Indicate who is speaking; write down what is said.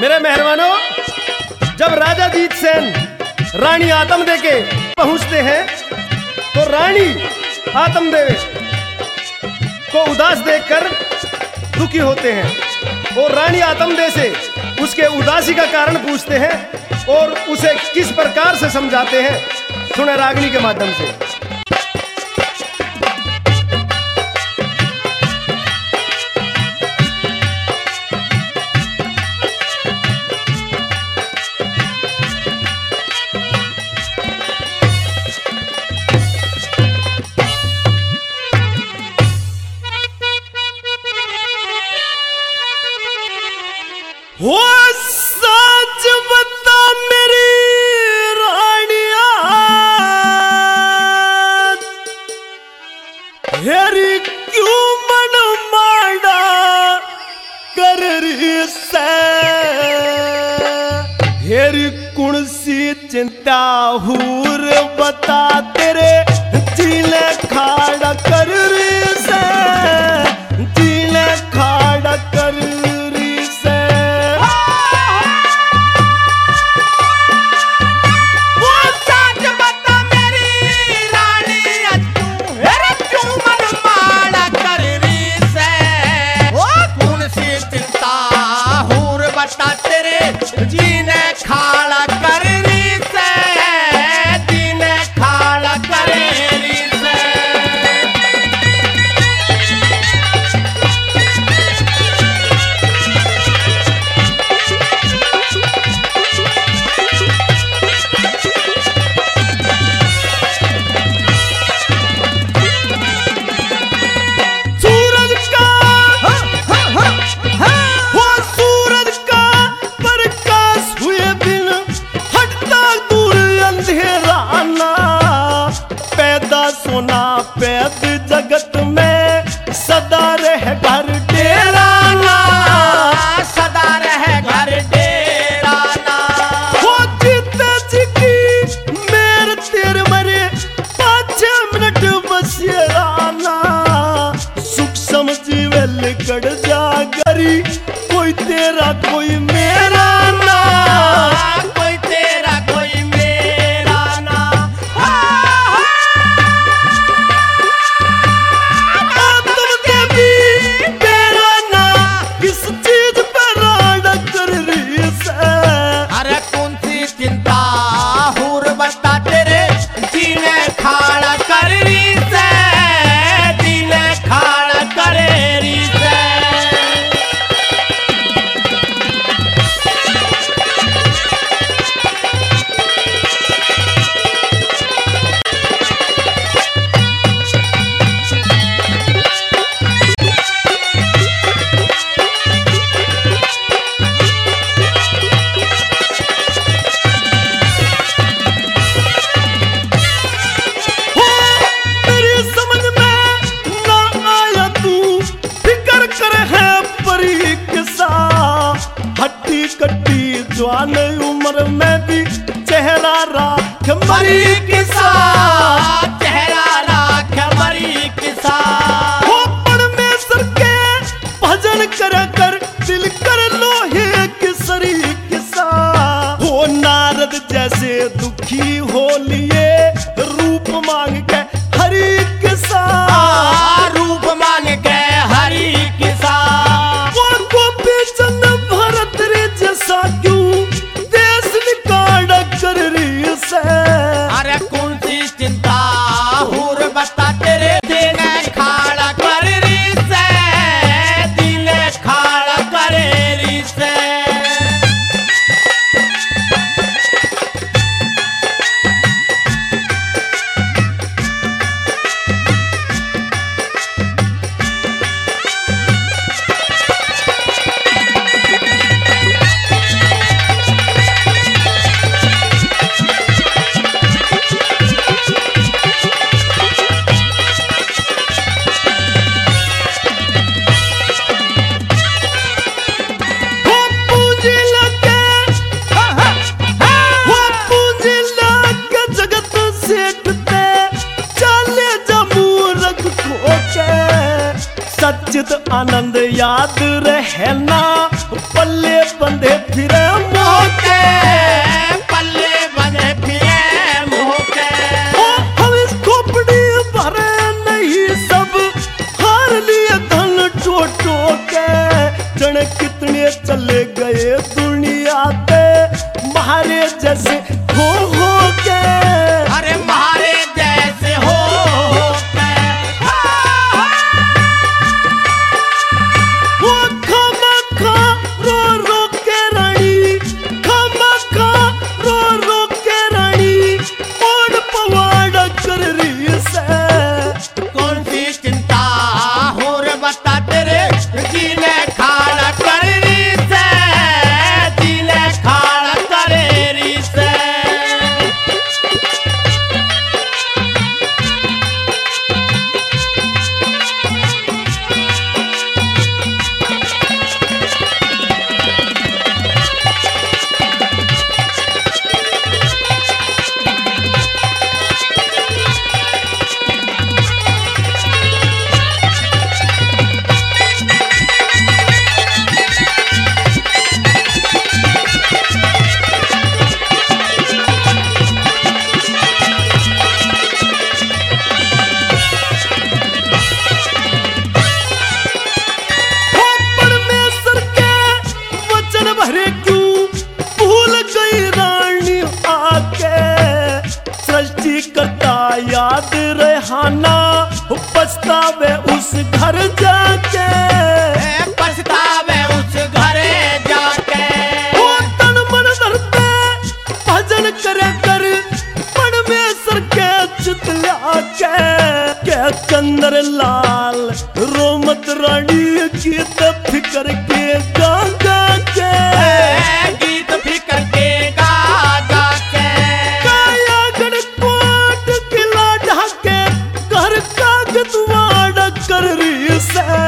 Speaker 1: मेरे मेहरबानों, जब राजा जीत सेन रानी आतमदे के पहुंचते हैं तो रानी आतमदे को उदास देखकर दुखी होते हैं और रानी आतमदे से उसके उदासी का कारण पूछते हैं और उसे किस प्रकार से समझाते हैं, सुने रागनी के माध्यम से।
Speaker 2: हो सच बता मेरी रानिया, हेरी क्यों मन माड़ा कर रही से, हेरी कौन सी चिंता हूर बता तेरे जीले खाड़ा कर रही से, जीले खाड़ा कर
Speaker 3: जीने खाड़ा कर रही से, जीने खाड़ा कर रही से।
Speaker 2: सूरज का वो सूरज का प्रकाश हुए बिन हटता दूर अंधेरा ना, पैदा सोना पैद जगत में सदा रह घर डेरा ना,
Speaker 3: सदा रह घर डेरा ना।
Speaker 2: हो जीते जी की मेरे तेरे मरे 5 मिनट बसेरा ना, सुख समझी वेल कड़ जा गरी, कोई तेरा कोई मेरा ना,
Speaker 3: कोई तेरा कोई मेरा ना।
Speaker 2: तुम देवी तेरा ना किस चीज पर राड़ा कर रही से,
Speaker 3: अरे कौन सी चिंता हूर बता तेरे जीने खाड़ा कर रही से, जीने खाड़ा कर रही से।
Speaker 2: हो मेरी समझ में ना आया तू फिकर कर है परी किसा, हट्टी कट्टी जवान उम्र में भी चेहरा राख मरी किसा,
Speaker 3: चेहरा राख मरी किसा।
Speaker 2: हो परमेश्वर के भजन कर दिल कर लोहे किसरी किसा, हो नारद जैसे दुखी हो लिए रूप मांग के हरि किसा,
Speaker 3: रूप मांग के हरि किसा।
Speaker 2: वो गोपी चंद भरत रे जैसा क्यों देश निकाल कर रही से,
Speaker 3: अरे कौन सी चिंता हूर बता तेरे जीने खाड़ा कर रही से, जीने खाड़ा कर रही से।
Speaker 2: सच्चित आनंद याद रहना, पल्ले बंधे फिर जन कितने चले गए दुनिया पे मारे जैसे हो के।
Speaker 3: अरे मारे जैसे हो के।
Speaker 2: वो खमखा रो रो के रानी, खमखा रो रो के रानी, ओढ़ पवाड़ कर रही से।
Speaker 3: कौन सी चिंता हो रे बता तेरे जीने खाड़ा कर रही से, जीने खाड़ा करे रही से।
Speaker 2: भरे क्यों भूल गई रानी आके, सृष्टि करता याद रहना पछतावे उस घर जाके।
Speaker 3: पछतावे उस घरे जाके।
Speaker 2: वो तन मन धरते भजन करे कर परमेश्वर के चितला के चंद्र लाल रोमत रानी गीत फिकर के गा के।
Speaker 3: गीत फिकर के गा के।
Speaker 2: काया गणकोट किला ढाके घर कागज वाड़ कर रही से।